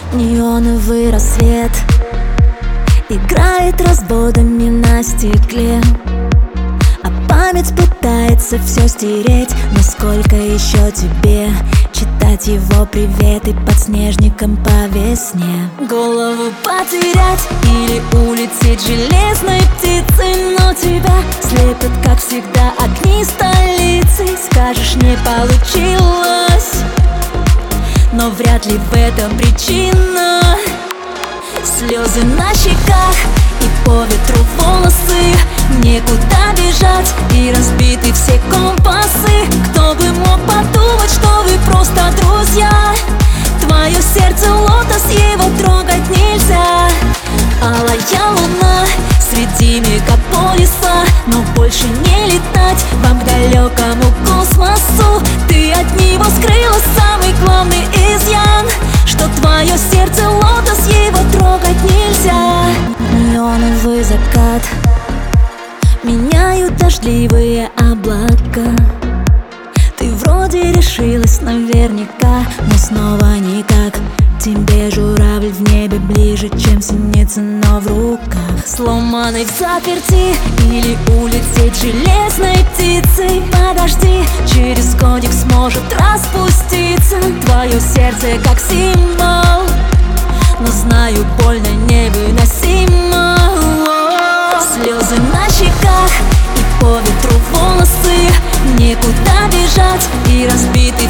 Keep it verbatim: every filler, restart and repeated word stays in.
Неоновый рассвет играет разводами на стекле, а память пытается все стереть. Но сколько еще тебе читать его приветы под снежником по весне? Голову потерять или улететь железной птицей, но тебя слепят, как всегда, огни столицы. Скажешь, не получилось, но вряд ли в этом причина. Слезы на щеках и по ветру волосы, некуда бежать и разбиты все компасы. Кто бы мог подумать, что вы просто друзья? Твое сердце лотос, его трогать нельзя. Алая луна среди мегаполиса, но больше не летать вам к далекому космосу. Ты от него скрыла самый главный изъян, что твое сердце лотос, его трогать нельзя. Неоновый закат меняют дождливые облака. Ты вроде решилась наверняка, но снова никак. Тебе журавль в небе ближе, чем синица, но в руках. Сломанной в заперти или улететь железной птицей? Подожди, через годик сможет распуститься твое сердце как символ, но знаю, больно невыносимо. Слезы на щеках и по ветру волосы, некуда бежать и разбиты